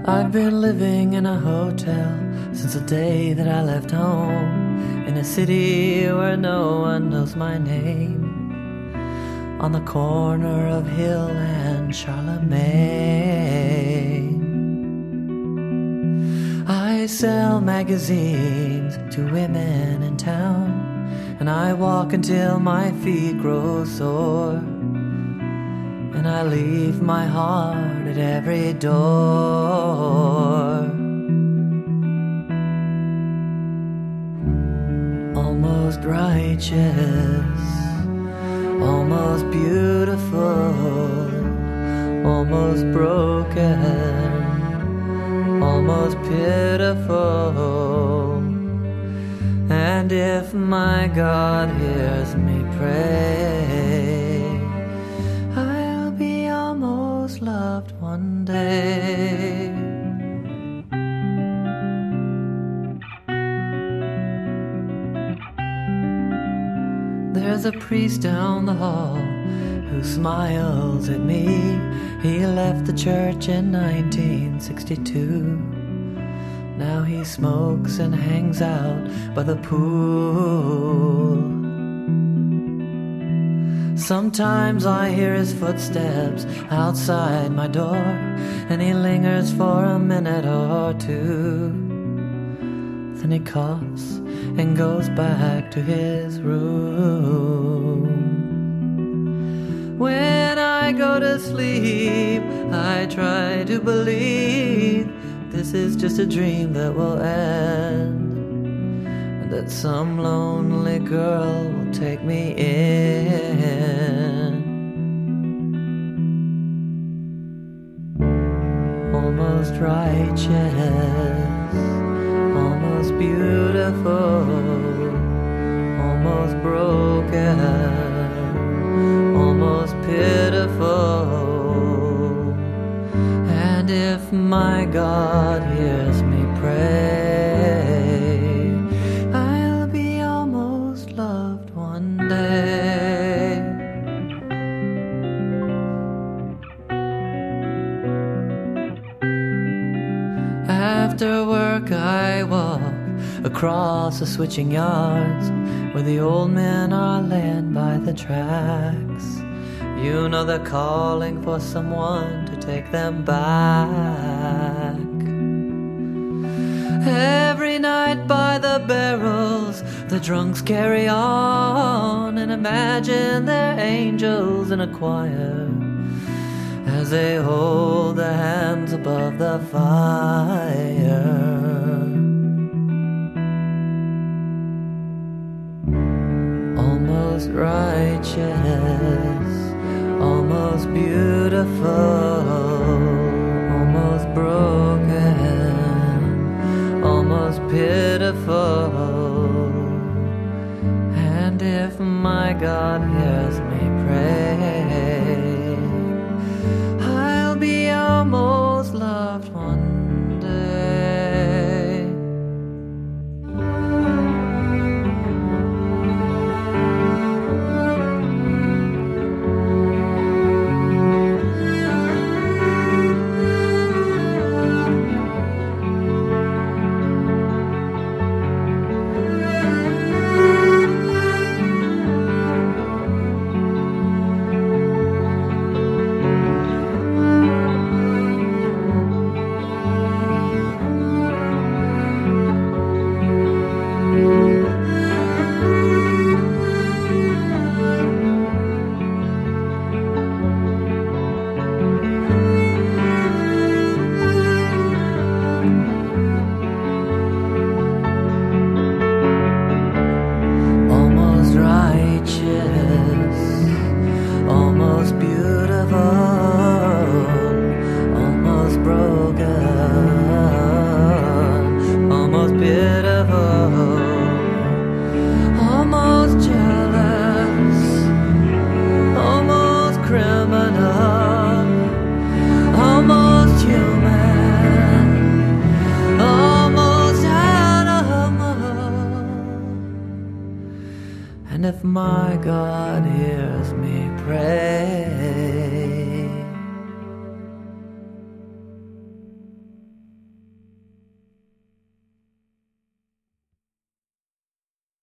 I've been living in a hotel since the day that I left home, in a city where no one knows my name, on the corner of Hill and Charlemagne. I sell magazines to women in town, and I walk until my feet grow sore, and I leave my heart at every door. Almost righteous, almost beautiful, almost broken, almost pitiful. And if my God hears me pray, I'll be almost loved one day. There's a priest down the hall who smiles at me. He left the church in 1962. Now he smokes and hangs out by the pool. Sometimes I hear his footsteps outside my door, and he lingers for a minute or two. Then he coughs and goes back to his room. When I go to sleep, I try to believe this is just a dream that will end, and that some lonely girl will take me in. Almost righteous, almost beautiful, almost broken, almost pitiful. And if my God hears me pray, I'll be almost loved one day. After work I walk across the switching yards, where the old men are laying by the tracks. You know they're calling for someone to take them back. Every night by the barrels, the drunks carry on and imagine they're angels in a choir, as they hold their hands above the fire. Almost righteous, almost beautiful, almost broken, almost pitiful. And if my God hears me pray, I'll be almost loved one day. And if my God hears me pray,